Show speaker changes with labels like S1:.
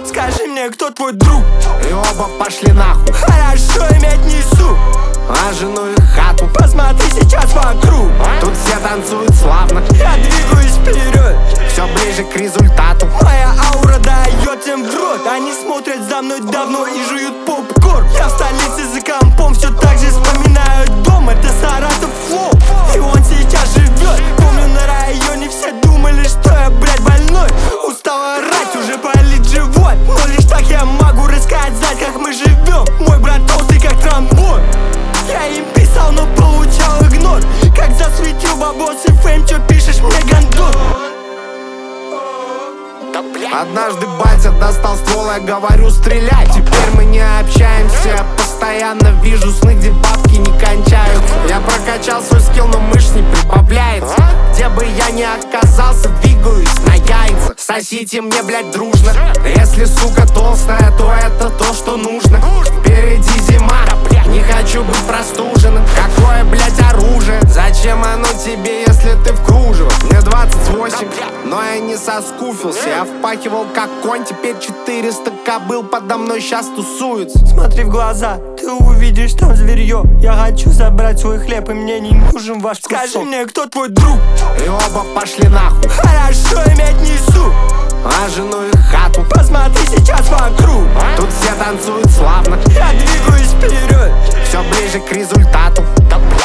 S1: Скажи мне, кто твой друг?
S2: И оба пошли нахуй.
S1: Хорошо иметь несу,
S2: а жену и хату.
S1: Посмотри сейчас вокруг.
S2: Тут все танцуют славно.
S1: Я двигаюсь вперед,
S2: все ближе к результату.
S1: Моя аура дает им в рот. Они смотрят за мной давно и жуют попкорн. Я в столице за компом, все так же вспоминаю дом. Это Саратов флоу, и он сейчас живет. Помню, на районе все думали, что я, блядь, больной. Устал орать, уже болит живот. Но лишь так я могу рассказать, как мы живем. Мой брат толстый, как тромбон. Я им писал, но получал игнор. Как засветил бабос и фейм, чё пишешь мне, гандон?
S2: Однажды батя достал ствол, я говорю стрелять. Теперь мы не общаемся, я постоянно вижу сны, где бабки не кончаются. Я прокачал свой скилл, но мышц не прибавляется. Где бы я ни оказался, двигаюсь на яйца. Сосите мне, блядь, дружно. Если сука толстая, то это то, что нужно. Впереди зима, не хочу быть простуженным. Какое, блядь, оружие? Зачем оно тебе, если ты в кружево? Мне 28, но я не соскуфился. Я впахивал как конь, теперь 400 кобыл подо мной сейчас тусуются.
S1: Смотри в глаза, ты увидишь там зверье. Я хочу забрать свой хлеб, и мне не нужен ваш кусок. Скажи мне, кто твой друг?
S2: И оба пошли нахуй.
S1: Хорошо иметь несу,
S2: а жену и хату.
S1: Посмотри сейчас вокруг.
S2: Тут все танцуют славно.
S1: Я двигаюсь вперед,
S2: все ближе к результату.